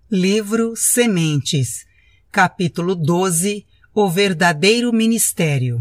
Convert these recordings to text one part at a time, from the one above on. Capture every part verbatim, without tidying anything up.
Livro Sementes, capítulo doze, O verdadeiro ministério.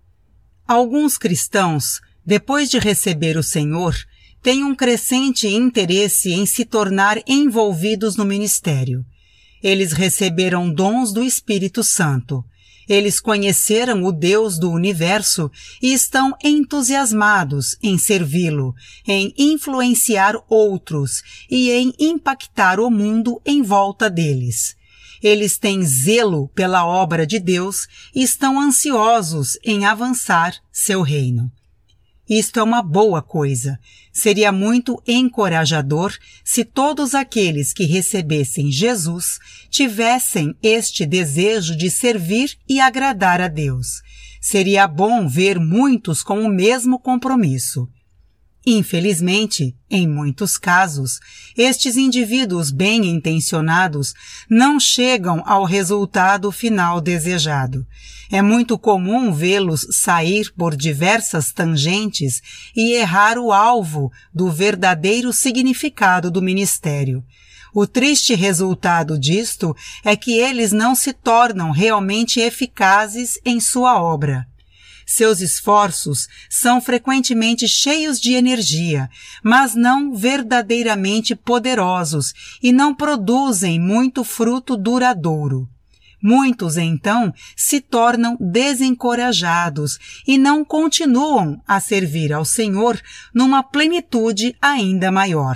Alguns cristãos, depois de receber o Senhor, têm um crescente interesse em se tornar envolvidos no ministério. Eles receberam dons do Espírito Santo. Eles conheceram o Deus do universo e estão entusiasmados em servi-lo, em influenciar outros e em impactar o mundo em volta deles. Eles têm zelo pela obra de Deus e estão ansiosos em avançar seu reino. Isto é uma boa coisa. Seria muito encorajador se todos aqueles que recebessem Jesus tivessem este desejo de servir e agradar a Deus. Seria bom ver muitos com o mesmo compromisso. Infelizmente, em muitos casos, estes indivíduos bem-intencionados não chegam ao resultado final desejado. É muito comum vê-los sair por diversas tangentes e errar o alvo do verdadeiro significado do ministério. O triste resultado disto é que eles não se tornam realmente eficazes em sua obra. Seus esforços são frequentemente cheios de energia, mas não verdadeiramente poderosos e não produzem muito fruto duradouro. Muitos, então, se tornam desencorajados e não continuam a servir ao Senhor numa plenitude ainda maior.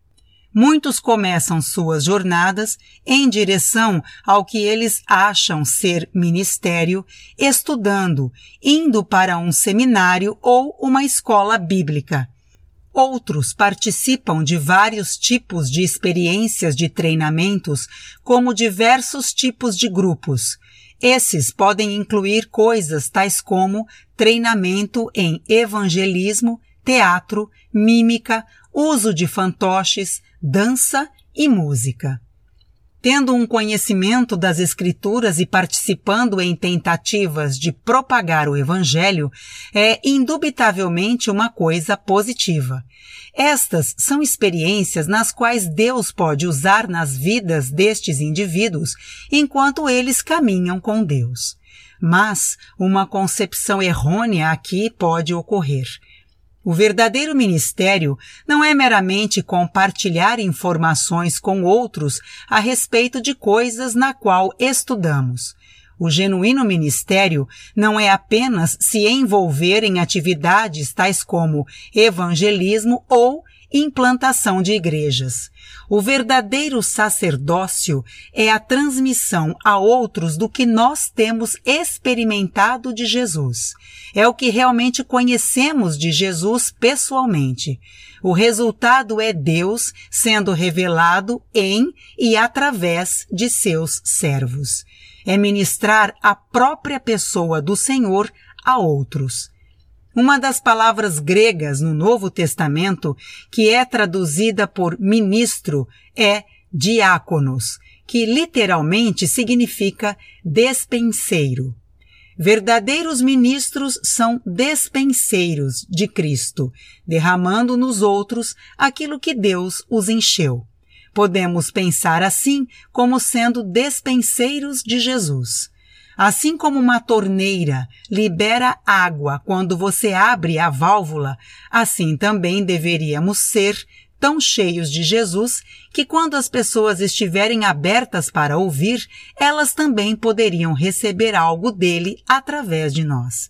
Muitos começam suas jornadas em direção ao que eles acham ser ministério, estudando, indo para um seminário ou uma escola bíblica. Outros participam de vários tipos de experiências de treinamentos, como diversos tipos de grupos. Esses podem incluir coisas tais como treinamento em evangelismo, teatro, mímica, uso de fantoches, dança e música. Tendo um conhecimento das Escrituras e participando em tentativas de propagar o Evangelho, é indubitavelmente uma coisa positiva. Estas são experiências nas quais Deus pode usar nas vidas destes indivíduos enquanto eles caminham com Deus. Mas uma concepção errônea aqui pode ocorrer. O verdadeiro ministério não é meramente compartilhar informações com outros a respeito de coisas na qual estudamos. O genuíno ministério não é apenas se envolver em atividades tais como evangelismo ou implantação de igrejas. O verdadeiro sacerdócio é a transmissão a outros do que nós temos experimentado de Jesus. É o que realmente conhecemos de Jesus pessoalmente. O resultado é Deus sendo revelado em e através de seus servos. É ministrar a própria pessoa do Senhor a outros. Uma das palavras gregas no Novo Testamento, que é traduzida por ministro, é diáconos, que literalmente significa despenseiro. Verdadeiros ministros são despenseiros de Cristo, derramando nos outros aquilo que Deus os encheu. Podemos pensar assim como sendo despenseiros de Jesus. Assim como uma torneira libera água quando você abre a válvula, assim também deveríamos ser tão cheios de Jesus que quando as pessoas estiverem abertas para ouvir, elas também poderiam receber algo dele através de nós.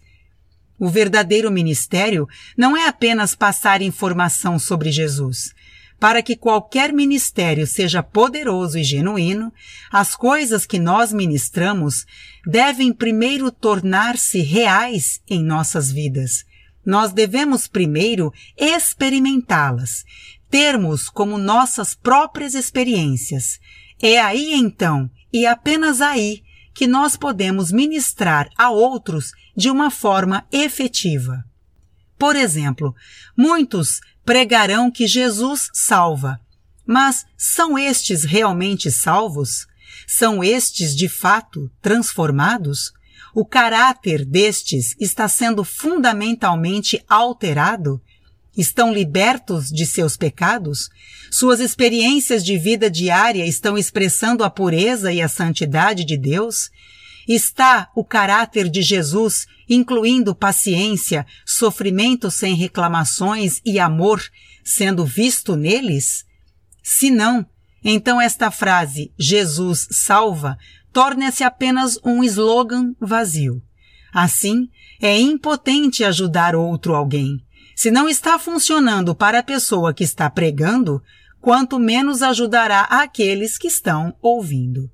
O verdadeiro ministério não é apenas passar informação sobre Jesus. Para que qualquer ministério seja poderoso e genuíno, as coisas que nós ministramos devem primeiro tornar-se reais em nossas vidas. Nós devemos primeiro experimentá-las, termos como nossas próprias experiências. É aí então, e apenas aí, que nós podemos ministrar a outros de uma forma efetiva. Por exemplo, muitos pregarão que Jesus salva. Mas são estes realmente salvos? São estes, de fato, transformados? O caráter destes está sendo fundamentalmente alterado? Estão libertos de seus pecados? Suas experiências de vida diária estão expressando a pureza e a santidade de Deus? Está o caráter de Jesus, incluindo paciência, sofrimento sem reclamações e amor, sendo visto neles? Se não, então esta frase, Jesus salva, torna-se apenas um slogan vazio. Assim, é impotente ajudar outro alguém. Se não está funcionando para a pessoa que está pregando, quanto menos ajudará aqueles que estão ouvindo.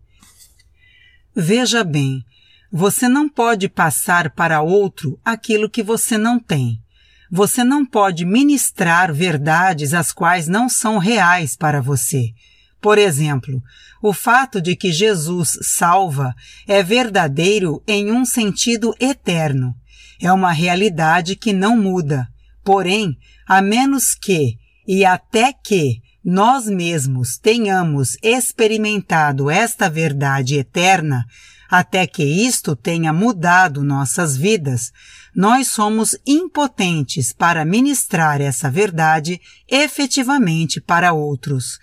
Veja bem, você não pode passar para outro aquilo que você não tem. Você não pode ministrar verdades as quais não são reais para você. Por exemplo, o fato de que Jesus salva é verdadeiro em um sentido eterno. É uma realidade que não muda. Porém, a menos que, e até que, nós mesmos tenhamos experimentado esta verdade eterna, até que isto tenha mudado nossas vidas, nós somos impotentes para ministrar essa verdade efetivamente para outros.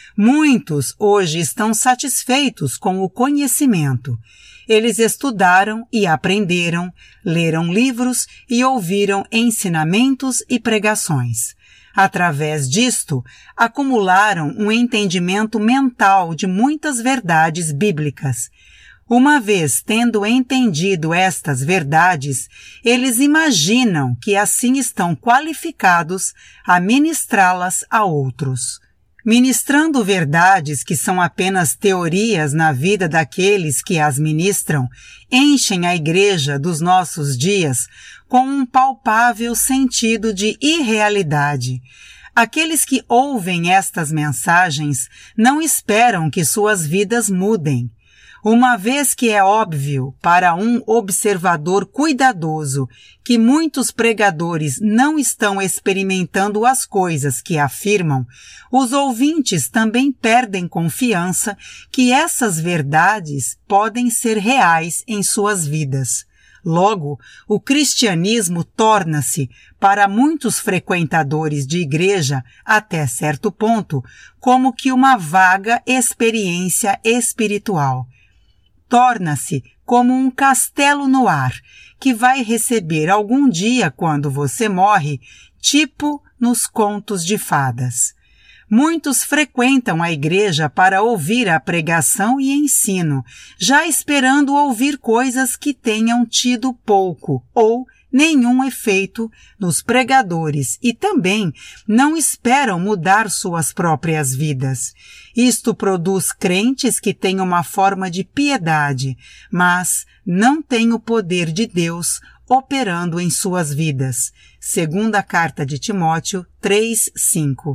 Muitos hoje estão satisfeitos com o conhecimento. Eles estudaram e aprenderam, leram livros e ouviram ensinamentos e pregações. Através disto, acumularam um entendimento mental de muitas verdades bíblicas. Uma vez tendo entendido estas verdades, eles imaginam que assim estão qualificados a ministrá-las a outros. Ministrando verdades que são apenas teorias na vida daqueles que as ministram, enchem a igreja dos nossos dias com um palpável sentido de irrealidade. Aqueles que ouvem estas mensagens não esperam que suas vidas mudem. Uma vez que é óbvio para um observador cuidadoso que muitos pregadores não estão experimentando as coisas que afirmam, os ouvintes também perdem confiança que essas verdades podem ser reais em suas vidas. Logo, o cristianismo torna-se, para muitos frequentadores de igreja, até certo ponto, como que uma vaga experiência espiritual. Torna-se como um castelo no ar, que vai receber algum dia quando você morre, tipo nos contos de fadas. Muitos frequentam a igreja para ouvir a pregação e ensino, já esperando ouvir coisas que tenham tido pouco ou nenhum efeito nos pregadores e também não esperam mudar suas próprias vidas. Isto produz crentes que têm uma forma de piedade, mas não têm o poder de Deus operando em suas vidas. Segunda carta de Timóteo três, cinco.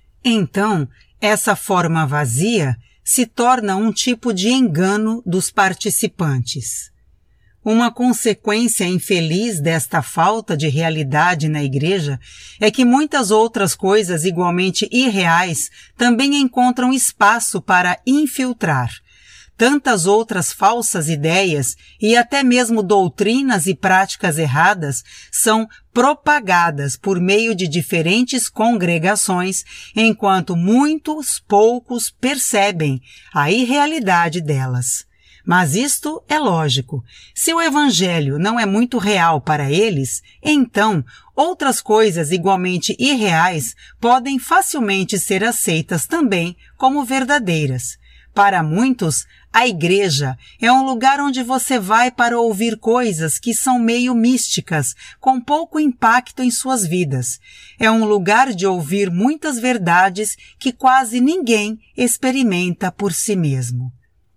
Então, essa forma vazia se torna um tipo de engano dos participantes. Uma consequência infeliz desta falta de realidade na igreja é que muitas outras coisas igualmente irreais também encontram espaço para infiltrar. Tantas outras falsas ideias e até mesmo doutrinas e práticas erradas são propagadas por meio de diferentes congregações, enquanto muitos poucos percebem a irrealidade delas. Mas isto é lógico. Se o evangelho não é muito real para eles, então outras coisas igualmente irreais podem facilmente ser aceitas também como verdadeiras. Para muitos, a igreja é um lugar onde você vai para ouvir coisas que são meio místicas, com pouco impacto em suas vidas. É um lugar de ouvir muitas verdades que quase ninguém experimenta por si mesmo.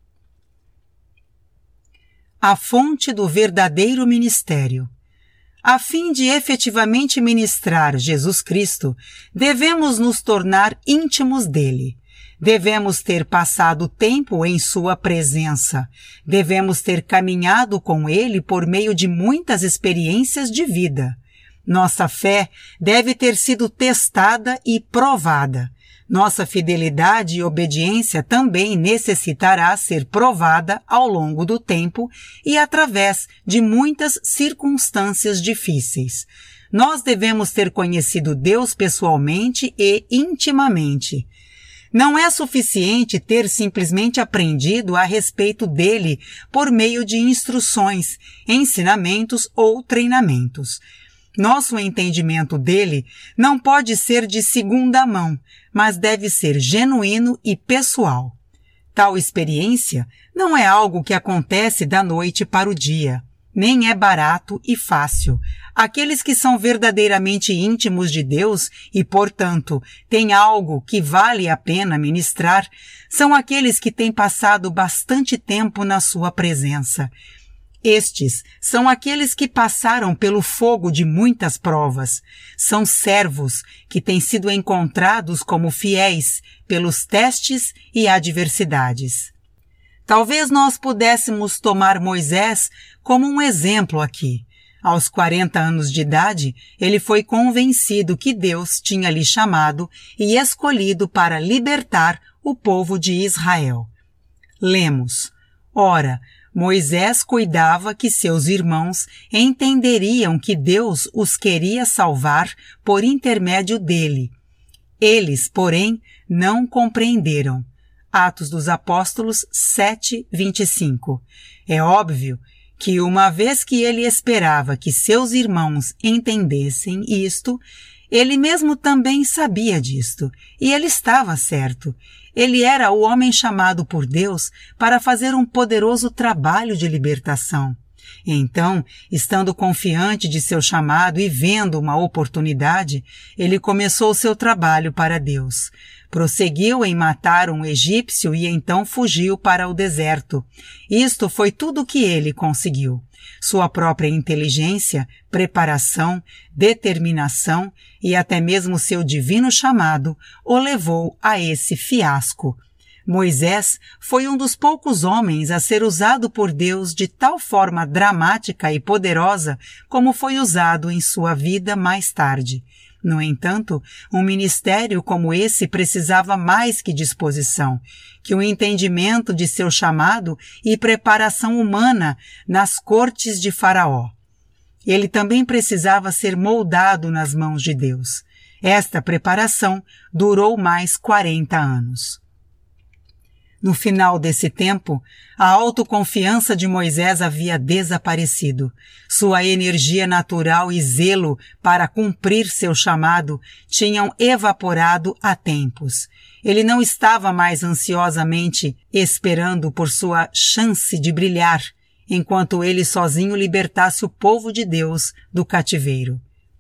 A fonte do verdadeiro ministério. A fim de efetivamente ministrar Jesus Cristo, devemos nos tornar íntimos dele. Devemos ter passado tempo em sua presença. Devemos ter caminhado com ele por meio de muitas experiências de vida. Nossa fé deve ter sido testada e provada. Nossa fidelidade e obediência também necessitará ser provada ao longo do tempo e através de muitas circunstâncias difíceis. nós devemos ter conhecido Deus pessoalmente e intimamente. Não é suficiente ter simplesmente aprendido a respeito dele por meio de instruções, ensinamentos ou treinamentos. Nosso entendimento dele não pode ser de segunda mão, mas deve ser genuíno e pessoal. Tal experiência não é algo que acontece da noite para o dia, nem é barato e fácil. Aqueles que são verdadeiramente íntimos de Deus e, portanto, têm algo que vale a pena ministrar, são aqueles que têm passado bastante tempo na sua presença. Estes são aqueles que passaram pelo fogo de muitas provas. São servos que têm sido encontrados como fiéis pelos testes e adversidades. Talvez nós pudéssemos tomar Moisés como um exemplo aqui. Aos quarenta anos de idade, ele foi convencido que Deus tinha lhe chamado e escolhido para libertar o povo de Israel. Lemos: Ora, Moisés cuidava que seus irmãos entenderiam que Deus os queria salvar por intermédio dele. Eles, porém, não compreenderam. Atos dos Apóstolos sete, vinte e cinco. É óbvio que, uma vez que ele esperava que seus irmãos entendessem isto, ele mesmo também sabia disto, e ele estava certo. Ele era o homem chamado por Deus para fazer um poderoso trabalho de libertação. Então, estando confiante de seu chamado e vendo uma oportunidade, ele começou seu trabalho para Deus. Prosseguiu em matar um egípcio e então fugiu para o deserto. Isto foi tudo o que ele conseguiu. Sua própria inteligência, preparação, determinação e até mesmo seu divino chamado o levou a esse fiasco. Moisés foi um dos poucos homens a ser usado por Deus de tal forma dramática e poderosa como foi usado em sua vida mais tarde. No entanto, um ministério como esse precisava mais que disposição, que o entendimento de seu chamado e preparação humana nas cortes de Faraó. Ele também precisava ser moldado nas mãos de Deus. Esta preparação durou mais quarenta anos. No final desse tempo, a autoconfiança de Moisés havia desaparecido. Sua energia natural e zelo para cumprir seu chamado tinham evaporado há tempos. Ele não estava mais ansiosamente esperando por sua chance de brilhar, enquanto ele sozinho libertasse o povo de Deus do cativeiro.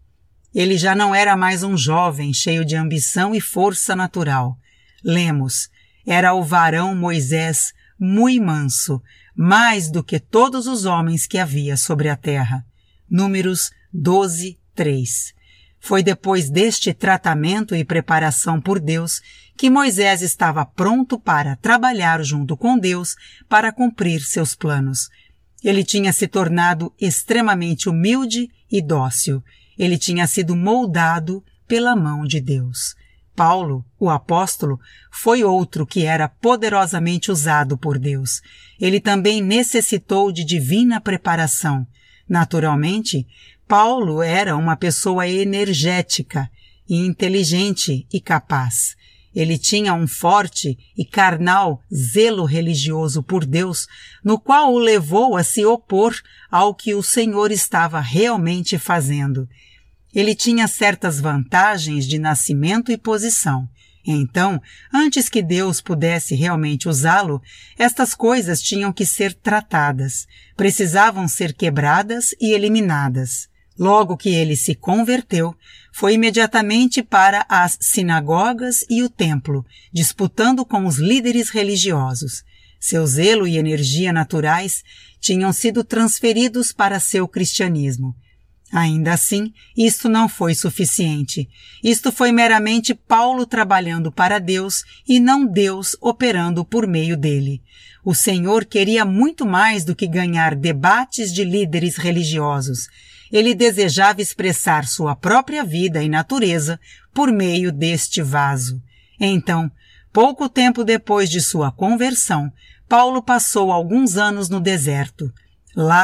Ele já não era mais um jovem cheio de ambição e força natural. Lemos: Era o varão Moisés muito manso, mais do que todos os homens que havia sobre a terra. Números doze, três. Foi depois deste tratamento e preparação por Deus que Moisés estava pronto para trabalhar junto com Deus para cumprir seus planos. Ele tinha se tornado extremamente humilde e dócil. Ele tinha sido moldado pela mão de Deus. Paulo, o apóstolo, foi outro que era poderosamente usado por Deus. Ele também necessitou de divina preparação. Naturalmente, Paulo era uma pessoa energética, e inteligente e capaz. Ele tinha um forte e carnal zelo religioso por Deus, no qual o levou a se opor ao que o Senhor estava realmente fazendo. Ele tinha certas vantagens de nascimento e posição. Então, antes que Deus pudesse realmente usá-lo, estas coisas tinham que ser tratadas, precisavam ser quebradas e eliminadas. Logo que ele se converteu, foi imediatamente para as sinagogas e o templo, disputando com os líderes religiosos. Seu zelo e energia naturais tinham sido transferidos para seu cristianismo. Ainda assim, isto não foi suficiente. Isto foi meramente Paulo trabalhando para Deus e não Deus operando por meio dele. O Senhor queria muito mais do que ganhar debates de líderes religiosos. Ele desejava expressar sua própria vida e natureza por meio deste vaso. Então, pouco tempo depois de sua conversão, Paulo passou alguns anos no deserto. Lá,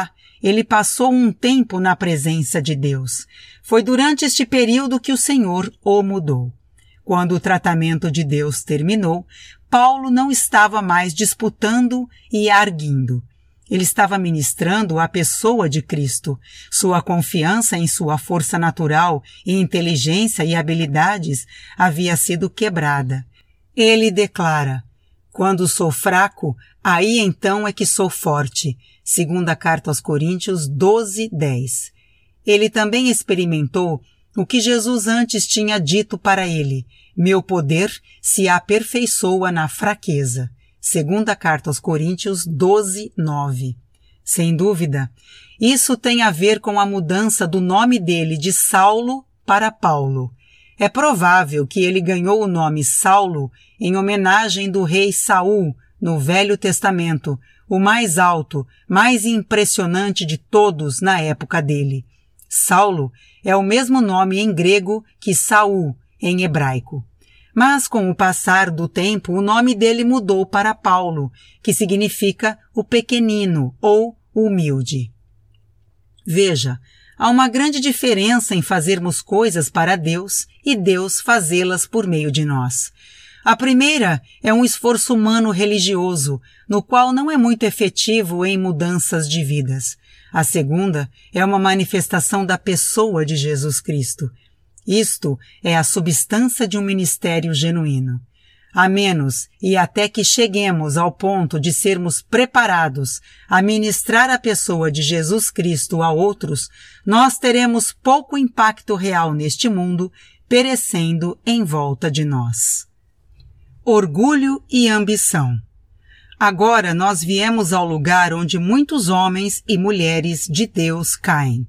ele passou um tempo na presença de Deus. Foi durante este período que o Senhor o mudou. Quando o tratamento de Deus terminou, Paulo não estava mais disputando e arguindo. Ele estava ministrando a pessoa de Cristo. Sua confiança em sua força natural e inteligência e habilidades havia sido quebrada. Ele declara: quando sou fraco, aí então é que sou forte. Segunda carta aos Coríntios doze, dez. Ele também experimentou o que Jesus antes tinha dito para ele: meu poder se aperfeiçoa na fraqueza. Segunda carta aos Coríntios doze, nove. Sem dúvida, isso tem a ver com a mudança do nome dele de Saulo para Paulo. É provável que ele ganhou o nome Saulo em homenagem do rei Saul no Velho Testamento, o mais alto, mais impressionante de todos na época dele. Saulo é o mesmo nome em grego que Saul em hebraico. Mas com o passar do tempo, o nome dele mudou para Paulo, que significa o pequenino ou humilde. Veja, há uma grande diferença em fazermos coisas para Deus e Deus fazê-las por meio de nós. A primeira é um esforço humano religioso, no qual não é muito efetivo em mudanças de vidas. A segunda é uma manifestação da pessoa de Jesus Cristo. Isto é a substância de um ministério genuíno. A menos e até que cheguemos ao ponto de sermos preparados a ministrar a pessoa de Jesus Cristo a outros, nós teremos pouco impacto real neste mundo, perecendo em volta de nós. Orgulho e ambição. Agora nós viemos ao lugar onde muitos homens e mulheres de Deus caem.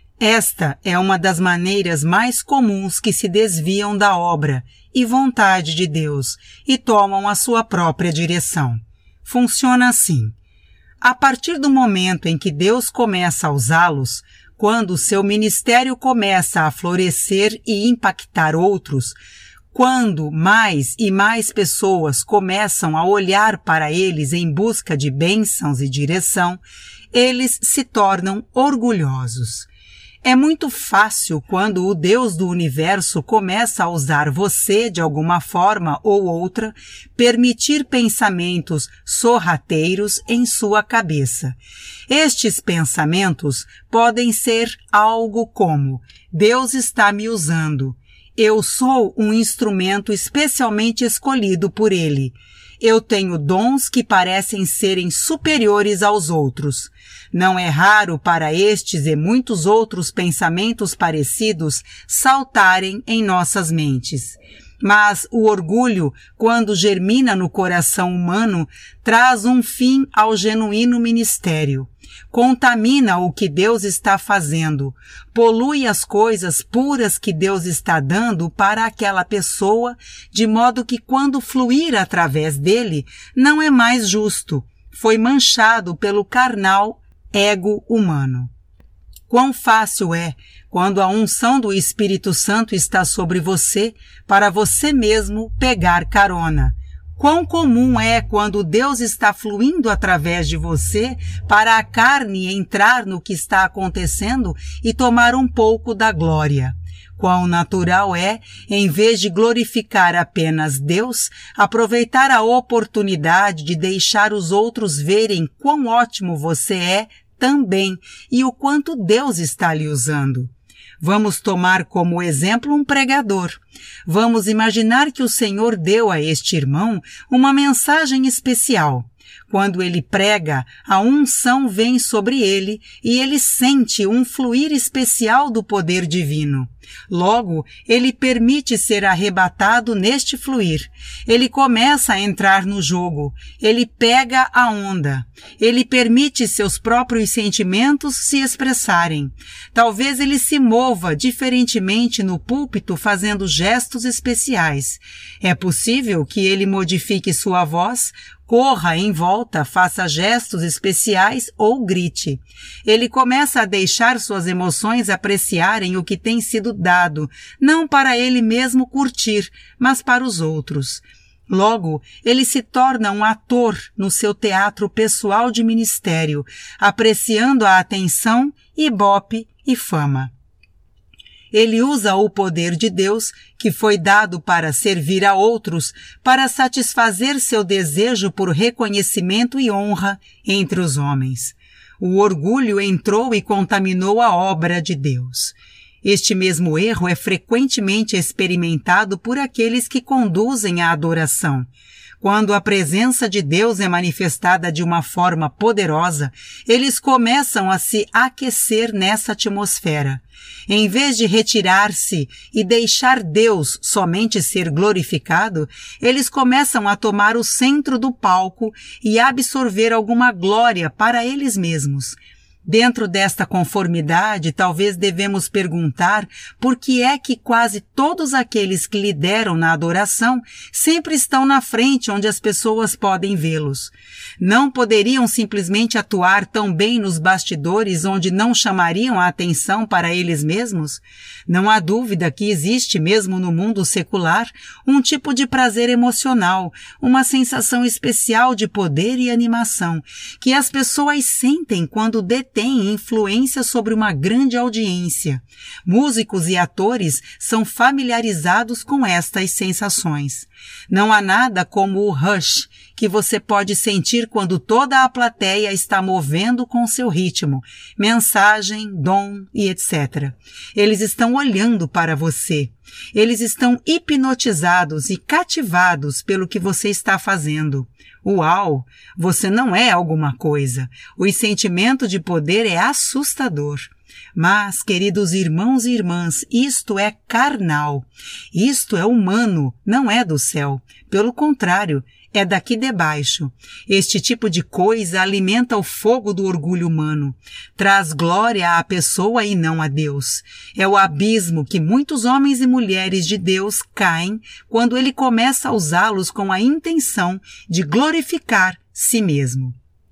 Esta é uma das maneiras mais comuns que se desviam da obra e vontade de Deus e tomam a sua própria direção. Funciona assim. A partir do momento em que Deus começa a usá-los, quando o seu ministério começa a florescer e impactar outros, quando mais e mais pessoas começam a olhar para eles em busca de bênçãos e direção, eles se tornam orgulhosos. É muito fácil quando o Deus do universo começa a usar você de alguma forma ou outra, permitir pensamentos sorrateiros em sua cabeça. Estes pensamentos podem ser algo como: Deus está me usando. Eu sou um instrumento especialmente escolhido por Ele. Eu tenho dons que parecem serem superiores aos outros. Não é raro para estes e muitos outros pensamentos parecidos saltarem em nossas mentes. Mas o orgulho, quando germina no coração humano, traz um fim ao genuíno ministério. Contamina o que Deus está fazendo, polui as coisas puras que Deus está dando para aquela pessoa, de modo que quando fluir através dele, não é mais justo, foi manchado pelo carnal ego humano. Quão fácil é, quando a unção do Espírito Santo está sobre você, para você mesmo pegar carona. Quão comum é quando Deus está fluindo através de você para a carne entrar no que está acontecendo e tomar um pouco da glória. Quão natural é, em vez de glorificar apenas Deus, aproveitar a oportunidade de deixar os outros verem quão ótimo você é também e o quanto Deus está lhe usando. Vamos tomar como exemplo um pregador. Vamos imaginar que o Senhor deu a este irmão uma mensagem especial. Quando ele prega, a unção vem sobre ele e ele sente um fluir especial do poder divino. Logo, ele permite ser arrebatado neste fluir. Ele começa a entrar no jogo. Ele pega a onda. Ele permite seus próprios sentimentos se expressarem. Talvez ele se mova diferentemente no púlpito fazendo gestos especiais. É possível que ele modifique sua voz, corra em volta, faça gestos especiais ou grite. Ele começa a deixar suas emoções apreciarem o que tem sido dado, não para ele mesmo curtir, mas para os outros. Logo, ele se torna um ator no seu teatro pessoal de ministério, apreciando a atenção, ibope e fama. Ele usa o poder de Deus, que foi dado para servir a outros, para satisfazer seu desejo por reconhecimento e honra entre os homens. O orgulho entrou e contaminou a obra de Deus. Este mesmo erro é frequentemente experimentado por aqueles que conduzem a adoração. Quando a presença de Deus é manifestada de uma forma poderosa, eles começam a se aquecer nessa atmosfera. Em vez de retirar-se e deixar Deus somente ser glorificado, eles começam a tomar o centro do palco e absorver alguma glória para eles mesmos. Dentro desta conformidade, talvez devemos perguntar por que é que quase todos aqueles que lideram na adoração sempre estão na frente onde as pessoas podem vê-los. Não poderiam simplesmente atuar tão bem nos bastidores onde não chamariam a atenção para eles mesmos? Não há dúvida que existe, mesmo no mundo secular, um tipo de prazer emocional, uma sensação especial de poder e animação, que as pessoas sentem quando detêm tem influência sobre uma grande audiência. Músicos e atores são familiarizados com estas sensações. Não há nada como o rush que você pode sentir quando toda a plateia está movendo com seu ritmo, mensagem, dom e etcétera. Eles estão olhando para você. Eles estão hipnotizados e cativados pelo que você está fazendo. Uau! Você não é alguma coisa. O sentimento de poder é assustador. Mas, queridos irmãos e irmãs, isto é carnal. Isto é humano, não é do céu. Pelo contrário, é daqui de baixo. Este tipo de coisa alimenta o fogo do orgulho humano. Traz glória à pessoa e não a Deus. É o abismo que muitos homens e mulheres de Deus caem quando ele começa a usá-los com a intenção de glorificar si mesmo.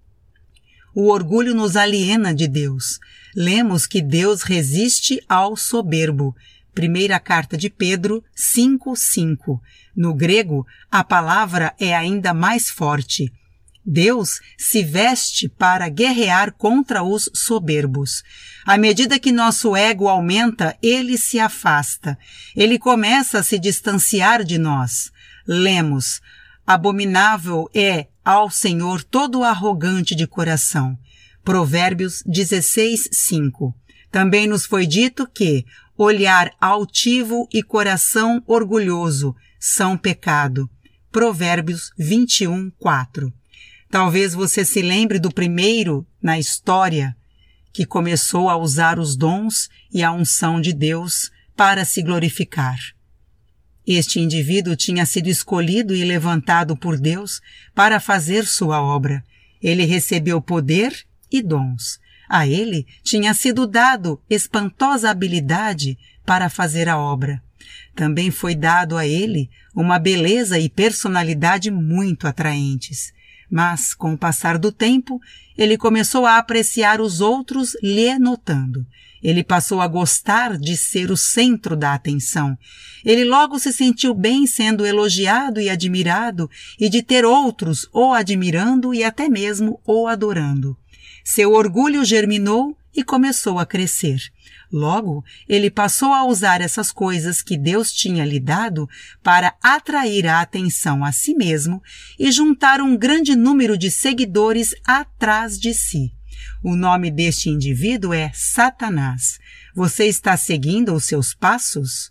O orgulho nos aliena de Deus. Lemos que Deus resiste ao soberbo. Primeira carta de Pedro cinco, cinco. No grego, a palavra é ainda mais forte. Deus se veste para guerrear contra os soberbos. À medida que nosso ego aumenta, ele se afasta. Ele começa a se distanciar de nós. Lemos, abominável é ao Senhor todo arrogante de coração. Provérbios dezesseis, cinco. Também nos foi dito que olhar altivo e coração orgulhoso são pecado. Provérbios vinte e um, quatro. Talvez você se lembre do primeiro na história que começou a usar os dons e a unção de Deus para se glorificar. Este indivíduo tinha sido escolhido e levantado por Deus para fazer sua obra. Ele recebeu poder e dons. A ele tinha sido dado espantosa habilidade para fazer a obra. Também foi dado a ele uma beleza e personalidade muito atraentes. Mas, com o passar do tempo, ele começou a apreciar os outros lhe notando. Ele passou a gostar de ser o centro da atenção. Ele logo se sentiu bem sendo elogiado e admirado e de ter outros o admirando e até mesmo o adorando. Seu orgulho germinou e começou a crescer. Logo, ele passou a usar essas coisas que Deus tinha lhe dado para atrair a atenção a si mesmo e juntar um grande número de seguidores atrás de si. O nome deste indivíduo é Satanás. Você está seguindo os seus passos?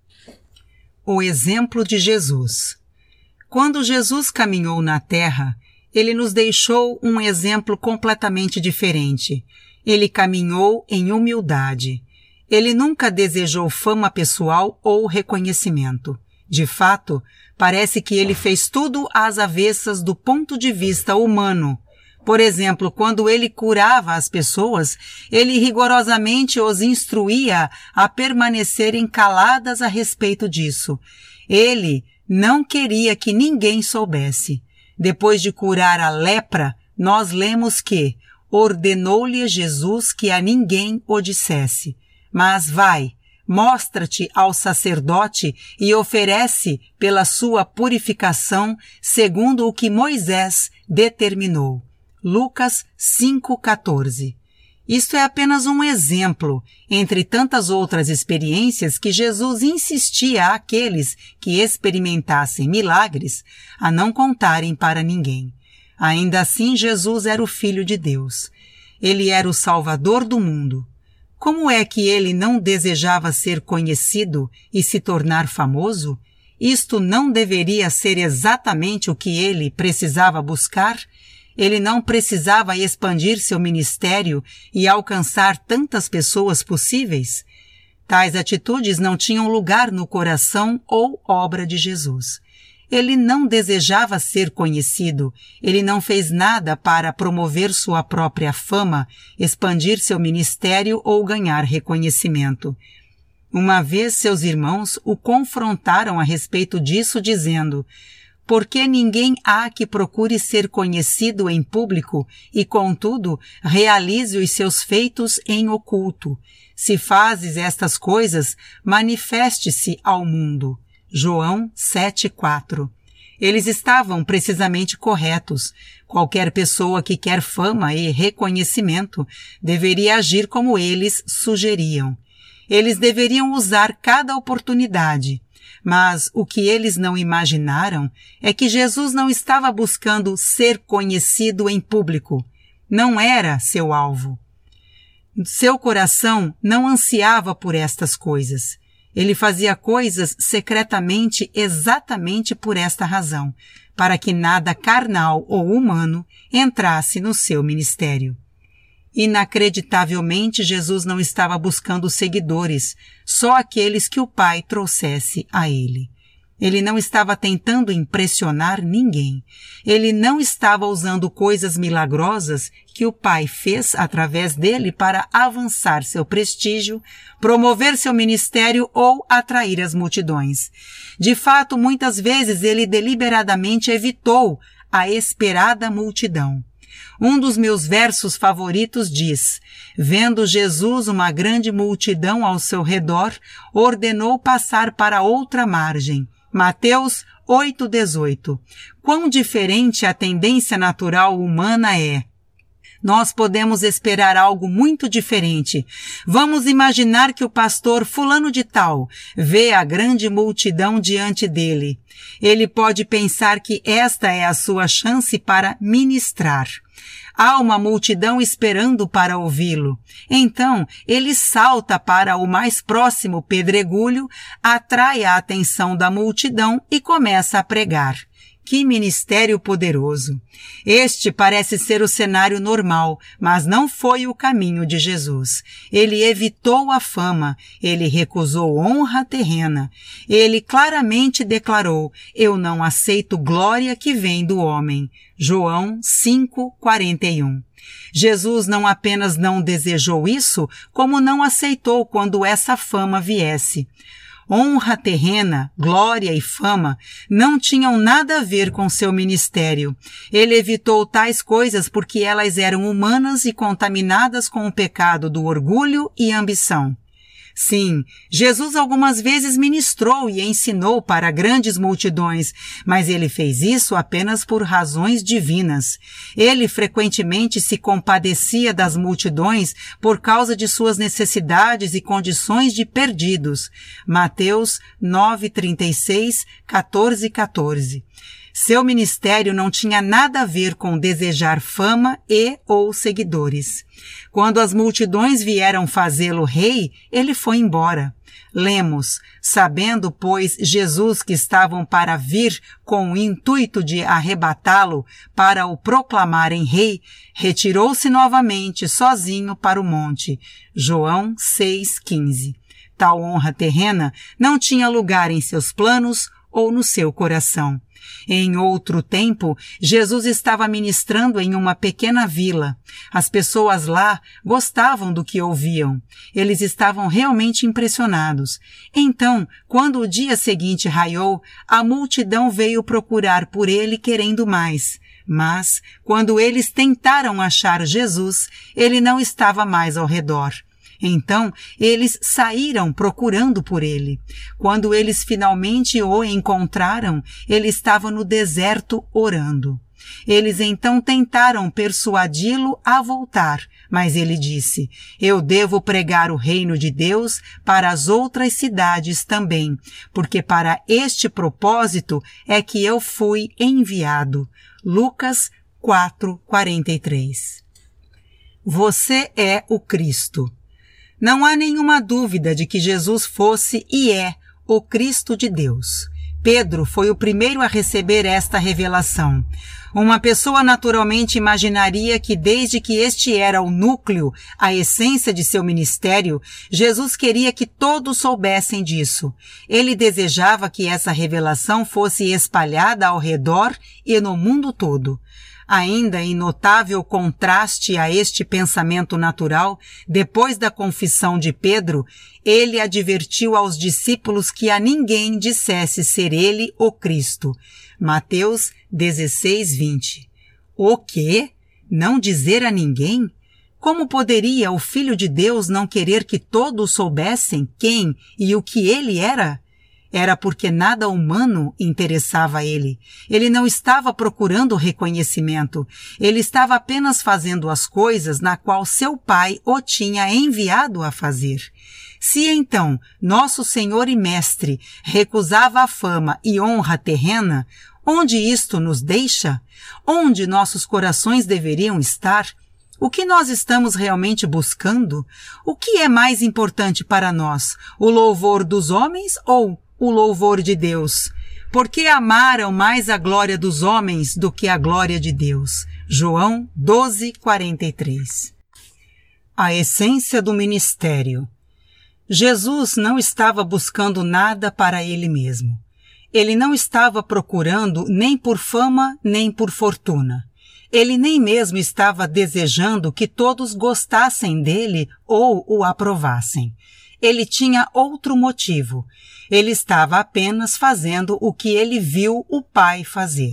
O exemplo de Jesus. Quando Jesus caminhou na terra, ele nos deixou um exemplo completamente diferente. Ele caminhou em humildade. Ele nunca desejou fama pessoal ou reconhecimento. De fato, parece que ele fez tudo às avessas do ponto de vista humano. Por exemplo, quando ele curava as pessoas, ele rigorosamente os instruía a permanecerem caladas a respeito disso. Ele não queria que ninguém soubesse. Depois de curar a lepra, nós lemos que ordenou-lhe Jesus que a ninguém o dissesse. Mas vai, mostra-te ao sacerdote e oferece pela sua purificação segundo o que Moisés determinou. Lucas cinco, quatorze. Isto é apenas um exemplo, entre tantas outras experiências que Jesus insistia àqueles que experimentassem milagres a não contarem para ninguém. Ainda assim, Jesus era o Filho de Deus. Ele era o Salvador do mundo. Como é que ele não desejava ser conhecido e se tornar famoso? Isto não deveria ser exatamente o que ele precisava buscar? Ele não precisava expandir seu ministério e alcançar tantas pessoas possíveis? Tais atitudes não tinham lugar no coração ou obra de Jesus. Ele não desejava ser conhecido, ele não fez nada para promover sua própria fama, expandir seu ministério ou ganhar reconhecimento. Uma vez seus irmãos o confrontaram a respeito disso, dizendo: por que ninguém há que procure ser conhecido em público e, contudo, realize os seus feitos em oculto? Se fazes estas coisas, manifeste-se ao mundo. João sete, quatro. Eles estavam precisamente corretos. Qualquer pessoa que quer fama e reconhecimento deveria agir como eles sugeriam. Eles deveriam usar cada oportunidade. Mas o que eles não imaginaram é que Jesus não estava buscando ser conhecido em público. Não era seu alvo. Seu coração não ansiava por estas coisas. Ele fazia coisas secretamente exatamente por esta razão, para que nada carnal ou humano entrasse no seu ministério. Inacreditavelmente, Jesus não estava buscando seguidores, só aqueles que o Pai trouxesse a ele. Ele não estava tentando impressionar ninguém. Ele não estava usando coisas milagrosas que o Pai fez através dele para avançar seu prestígio, promover seu ministério ou atrair as multidões. De fato, muitas vezes ele deliberadamente evitou a esperada multidão. Um dos meus versos favoritos diz: vendo Jesus uma grande multidão ao seu redor, ordenou passar para outra margem. Mateus oito, dezoito. Quão diferente a tendência natural humana é! Nós podemos esperar algo muito diferente. Vamos imaginar que o pastor fulano de tal vê a grande multidão diante dele. Ele pode pensar que esta é a sua chance para ministrar. Há uma multidão esperando para ouvi-lo. Então, ele salta para o mais próximo pedregulho, atrai a atenção da multidão e começa a pregar. Que ministério poderoso! Este parece ser o cenário normal, mas não foi o caminho de Jesus. Ele evitou a fama, ele recusou honra terrena. Ele claramente declarou: eu não aceito glória que vem do homem. João cinco, quarenta e um. Jesus não apenas não desejou isso, como não aceitou quando essa fama viesse. Honra terrena, glória e fama não tinham nada a ver com seu ministério. Ele evitou tais coisas porque elas eram humanas e contaminadas com o pecado do orgulho e ambição. Sim, Jesus algumas vezes ministrou e ensinou para grandes multidões, mas ele fez isso apenas por razões divinas. Ele frequentemente se compadecia das multidões por causa de suas necessidades e condições de perdidos. Mateus nove, trinta e seis, quatorze, quatorze. Seu ministério não tinha nada a ver com desejar fama e ou seguidores. Quando as multidões vieram fazê-lo rei, ele foi embora. Lemos: sabendo, pois, Jesus que estavam para vir com o intuito de arrebatá-lo para o proclamarem rei, retirou-se novamente sozinho para o monte. João seis, quinze. Tal honra terrena não tinha lugar em seus planos ou no seu coração. Em outro tempo, Jesus estava ministrando em uma pequena vila. As pessoas lá gostavam do que ouviam. Eles estavam realmente impressionados. Então, quando o dia seguinte raiou, a multidão veio procurar por ele querendo mais. Mas, quando eles tentaram achar Jesus, ele não estava mais ao redor. Então, eles saíram procurando por ele. Quando eles finalmente o encontraram, ele estava no deserto orando. Eles então tentaram persuadi-lo a voltar, mas ele disse: eu devo pregar o reino de Deus para as outras cidades também, porque para este propósito é que eu fui enviado. Lucas quatro, quarenta e três. Você é o Cristo. Não há nenhuma dúvida de que Jesus fosse e é o Cristo de Deus. Pedro foi o primeiro a receber esta revelação. Uma pessoa naturalmente imaginaria que desde que este era o núcleo, a essência de seu ministério, Jesus queria que todos soubessem disso. Ele desejava que essa revelação fosse espalhada ao redor e no mundo todo. Ainda em notável contraste a este pensamento natural, depois da confissão de Pedro, ele advertiu aos discípulos que a ninguém dissesse ser ele o Cristo. Mateus dezesseis, vinte. O quê? Não dizer a ninguém? Como poderia o Filho de Deus não querer que todos soubessem quem e o que ele era? Era porque nada humano interessava a ele. Ele não estava procurando reconhecimento. Ele estava apenas fazendo as coisas na qual seu pai o tinha enviado a fazer. Se então nosso Senhor e Mestre recusava a fama e honra terrena, onde isto nos deixa? Onde nossos corações deveriam estar? O que nós estamos realmente buscando? O que é mais importante para nós? O louvor dos homens ou o louvor de Deus? Porque amaram mais a glória dos homens do que a glória de Deus. João doze, quarenta e três. A essência do ministério. Jesus não estava buscando nada para ele mesmo. Ele não estava procurando nem por fama, nem por fortuna. Ele nem mesmo estava desejando que todos gostassem dele ou o aprovassem. Ele tinha outro motivo. Ele estava apenas fazendo o que ele viu o Pai fazer.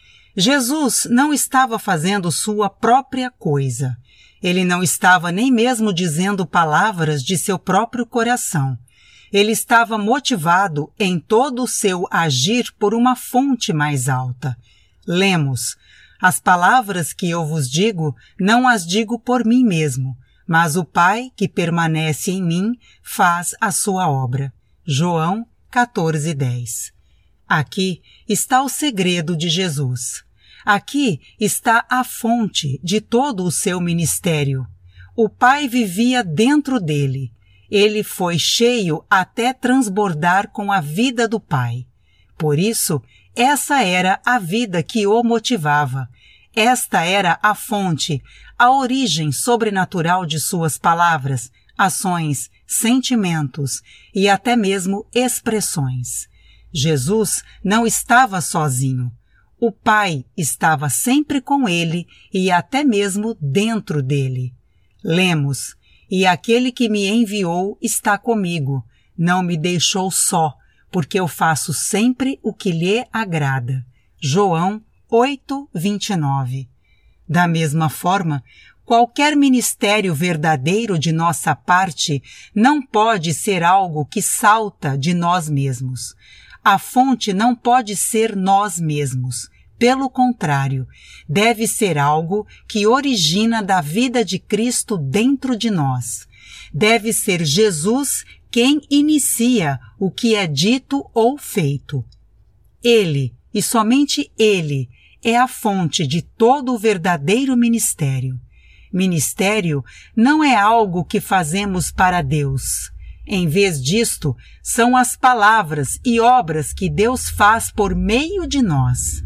Jesus não estava fazendo sua própria coisa. Ele não estava nem mesmo dizendo palavras de seu próprio coração. Ele estava motivado em todo o seu agir por uma fonte mais alta. Lemos: as palavras que eu vos digo, não as digo por mim mesmo, mas o Pai que permanece em mim faz a sua obra. João quatorze, dez. Aqui está o segredo de Jesus. Aqui está a fonte de todo o seu ministério. O Pai vivia dentro dele. Ele foi cheio até transbordar com a vida do Pai. Por isso, essa era a vida que o motivava. Esta era a fonte, a origem sobrenatural de suas palavras, ações, sentimentos e até mesmo expressões. Jesus não estava sozinho. O Pai estava sempre com ele e até mesmo dentro dele. Lemos: e aquele que me enviou está comigo, não me deixou só, porque eu faço sempre o que lhe agrada. João oito, vinte e nove. Da mesma forma, qualquer ministério verdadeiro de nossa parte não pode ser algo que salta de nós mesmos. A fonte não pode ser nós mesmos. Pelo contrário, deve ser algo que origina da vida de Cristo dentro de nós. Deve ser Jesus quem inicia o que é dito ou feito. Ele, e somente Ele, é a fonte de todo o verdadeiro ministério. Ministério não é algo que fazemos para Deus. Em vez disto, são as palavras e obras que Deus faz por meio de nós.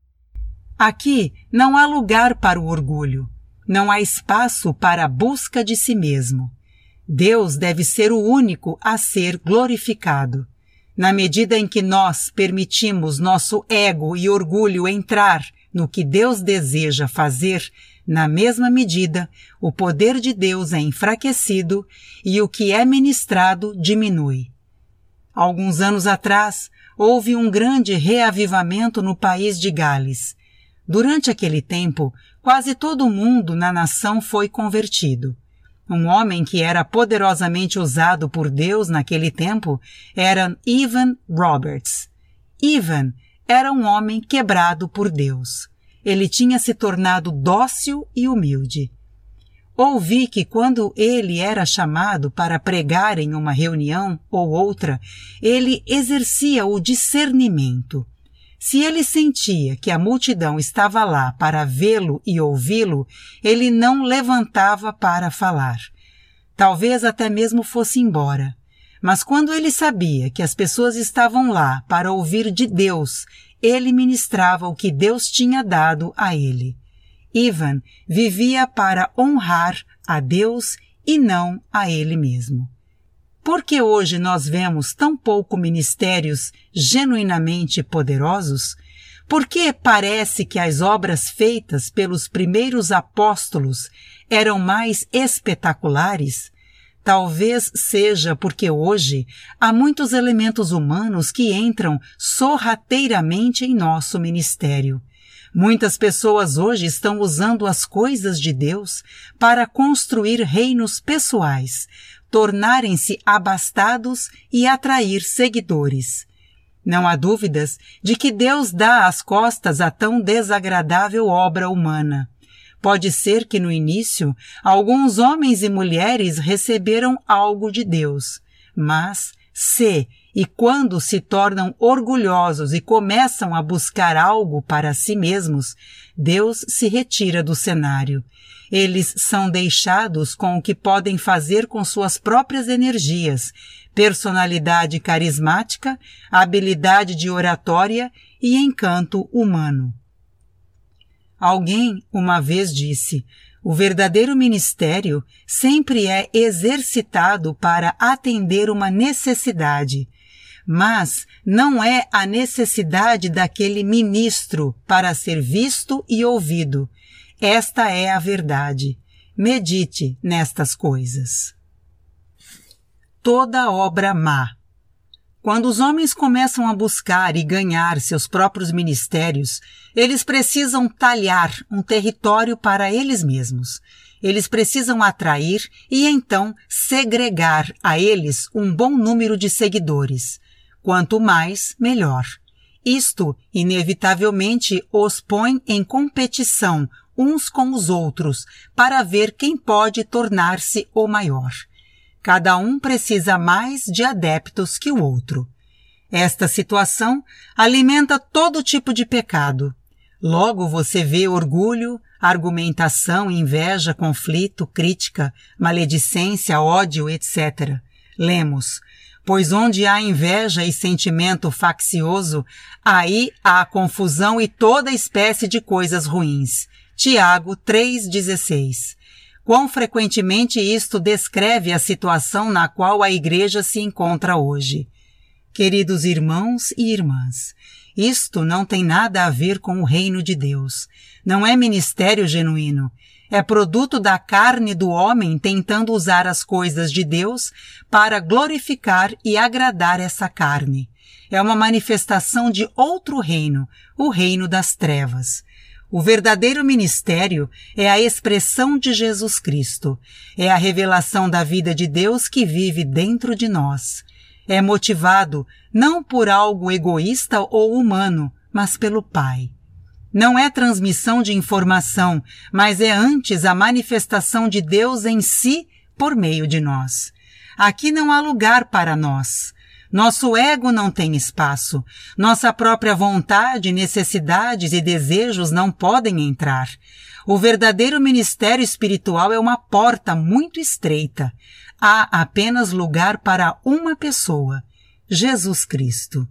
Aqui não há lugar para o orgulho. Não há espaço para a busca de si mesmo. Deus deve ser o único a ser glorificado. Na medida em que nós permitimos nosso ego e orgulho entrar no que Deus deseja fazer, na mesma medida, o poder de Deus é enfraquecido e o que é ministrado diminui. Alguns anos atrás, houve um grande reavivamento no país de Gales. Durante aquele tempo, quase todo mundo na nação foi convertido. Um homem que era poderosamente usado por Deus naquele tempo era Evan Roberts. Evan era um homem quebrado por Deus. Ele tinha se tornado dócil e humilde. Ouvi que quando ele era chamado para pregar em uma reunião ou outra, ele exercia o discernimento. Se ele sentia que a multidão estava lá para vê-lo e ouvi-lo, ele não levantava para falar. Talvez até mesmo fosse embora. Mas quando ele sabia que as pessoas estavam lá para ouvir de Deus, ele ministrava o que Deus tinha dado a ele. Evan vivia para honrar a Deus e não a ele mesmo. Por que hoje nós vemos tão pouco ministérios genuinamente poderosos? Por que parece que as obras feitas pelos primeiros apóstolos eram mais espetaculares? Talvez seja porque hoje há muitos elementos humanos que entram sorrateiramente em nosso ministério. Muitas pessoas hoje estão usando as coisas de Deus para construir reinos pessoais, tornarem-se abastados e atrair seguidores. Não há dúvidas de que Deus dá as costas a tão desagradável obra humana. Pode ser que no início alguns homens e mulheres receberam algo de Deus, mas se e quando se tornam orgulhosos e começam a buscar algo para si mesmos, Deus se retira do cenário. Eles são deixados com o que podem fazer com suas próprias energias, personalidade carismática, habilidade de oratória e encanto humano. Alguém uma vez disse: o verdadeiro ministério sempre é exercitado para atender uma necessidade, mas não é a necessidade daquele ministro para ser visto e ouvido. Esta é a verdade. Medite nestas coisas. Toda obra má. Quando os homens começam a buscar e ganhar seus próprios ministérios, eles precisam talhar um território para eles mesmos. Eles precisam atrair e então segregar a eles um bom número de seguidores. Quanto mais, melhor. Isto, inevitavelmente, os põe em competição uns com os outros para ver quem pode tornar-se o maior. Cada um precisa mais de adeptos que o outro. Esta situação alimenta todo tipo de pecado. Logo você vê orgulho, argumentação, inveja, conflito, crítica, maledicência, ódio, etcétera. Lemos: pois onde há inveja e sentimento faccioso, aí há confusão e toda espécie de coisas ruins. Tiago três, dezesseis. Quão frequentemente isto descreve a situação na qual a igreja se encontra hoje. Queridos irmãos e irmãs, isto não tem nada a ver com o reino de Deus. Não é ministério genuíno. É produto da carne do homem tentando usar as coisas de Deus para glorificar e agradar essa carne. É uma manifestação de outro reino, o reino das trevas. O verdadeiro ministério é a expressão de Jesus Cristo. É a revelação da vida de Deus que vive dentro de nós. É motivado não por algo egoísta ou humano, mas pelo Pai. Não é transmissão de informação, mas é antes a manifestação de Deus em si por meio de nós. Aqui não há lugar para nós. Nosso ego não tem espaço. Nossa própria vontade, necessidades e desejos não podem entrar. O verdadeiro ministério espiritual é uma porta muito estreita. Há apenas lugar para uma pessoa, Jesus Cristo.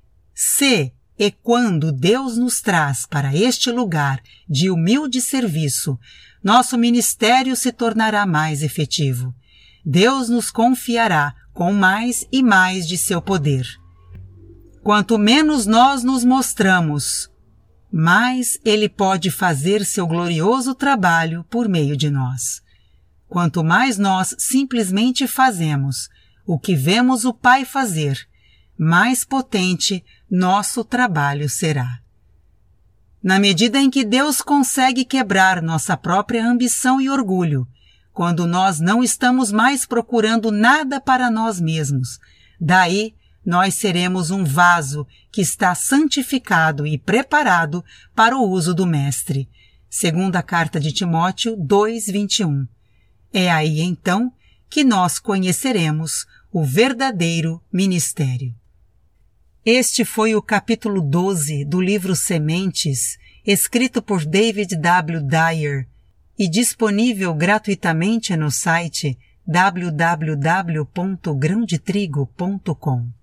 Se e quando Deus nos traz para este lugar de humilde serviço, nosso ministério se tornará mais efetivo. Deus nos confiará com mais e mais de seu poder. Quanto menos nós nos mostramos, mais Ele pode fazer seu glorioso trabalho por meio de nós. Quanto mais nós simplesmente fazemos o que vemos o Pai fazer, mais potente nosso trabalho será. Na medida em que Deus consegue quebrar nossa própria ambição e orgulho, quando nós não estamos mais procurando nada para nós mesmos. Daí, nós seremos um vaso que está santificado e preparado para o uso do Mestre. Segunda Carta de Timóteo dois, vinte e um. É aí, então, que nós conheceremos o verdadeiro ministério. Este foi o capítulo doze do livro Sementes, escrito por David W. Dyer e disponível gratuitamente no site w w w ponto grão de trigo ponto com.